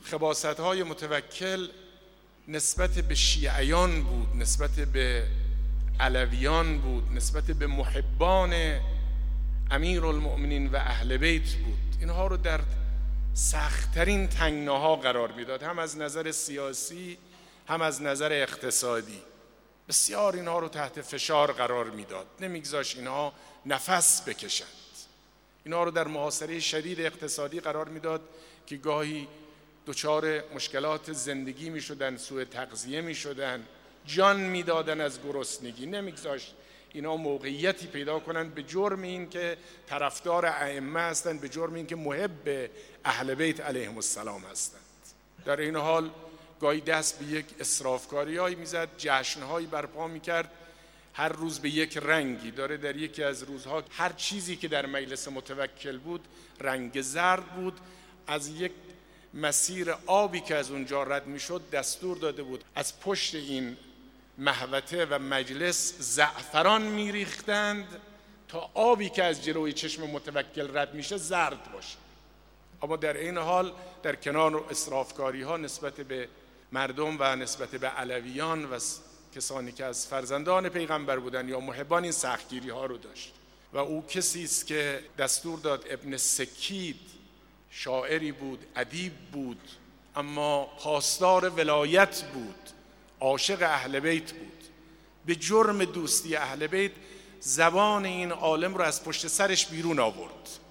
خباثت‌های متوکل نسبت به شیعیان بود، نسبت به علویان بود، نسبت به محبان امیرالمؤمنین و اهل بیت بود. اینها رو در سخت‌ترین تنگناها قرار میداد، هم از نظر سیاسی هم از نظر اقتصادی. بسیار اینها رو تحت فشار قرار میداد، نمیگذاشت اینها نفس بکشند. اینها رو در محاصره شدید اقتصادی قرار میداد که گاهی دچار مشکلات زندگی میشدن، سوء تغذیه میشدن، جان میدادن از گرسنگی. نمیگذاشت اینا موقعیتی پیدا کنند به جرم این که طرفدار ائمه هستند، به جرم این که محب اهل بیت علیهم السلام هستند. در این حال گاهی دست به یک اسرافکاری‌هایی میزد، جشن‌هایی برپا میکرد، هر روز به یک رنگی. داره در یکی از روزها هر چیزی که در مجلس متوکل بود رنگ زرد بود. از یک مسیر آبی که از اونجا رد میشد دستور داده بود از پشت این محوطه و مجلس زعفران میریختند تا آبی که از جلوی چشم متوکل رد میشه زرد باشه. اما در این حال در کنار اسرافکاری ها نسبت به مردم و نسبت به علویان و کسانی که از فرزندان پیغمبر بودن یا محبان این سختگیری ها رو داشت. و او کسی است که دستور داد، ابن سکید شاعری بود، ادیب بود، اما پاسدار ولایت بود، عاشق اهل بیت بود. به جرم دوستی اهل بیت زبان این عالم رو از پشت سرش بیرون آورد.